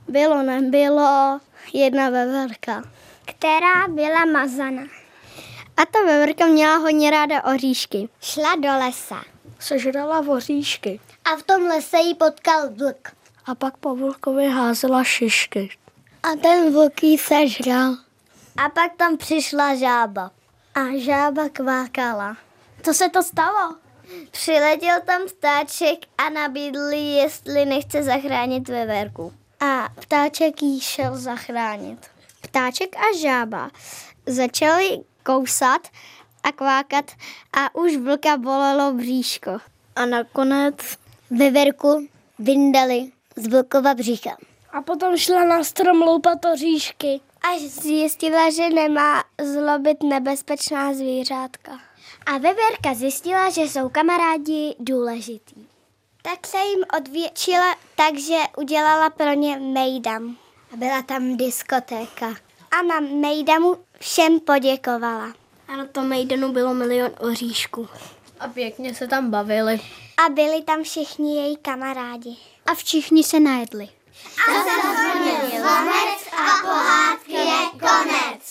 Bylo, nebylo, jedna veverka, která byla mazana. A ta veverka měla hodně ráda oříšky. Šla do lesa. Sežrala oříšky. A v tom lese jí potkal vlk. A pak po vlkovi házela šišky. A ten vlk jí sežral. A pak tam přišla žába. A žába kvákala. Co se to stalo? Přiletěl tam ptáček a nabídl jí, jestli nechce zachránit veverku. A ptáček jí šel zachránit. Ptáček a žába začali kousat a kvákat a už vlka bolelo bříško. A nakonec veverku vyndali z vlkova břicha. A potom šla na strom loupat oříšky. Až zjistila, že nemá zlobit nebezpečná zvířátka. A veverka zjistila, že jsou kamarádi důležitý. Tak se jim odvětšila, takže udělala pro ně mejdam. A byla tam diskotéka. A na mejdamu všem poděkovala. A na tom mejdanu bylo 1 000 000 oříšků. A pěkně se tam bavili. A byli tam všichni její kamarádi. A všichni se najedli. A zazvonil zvonec a pohádky je konec.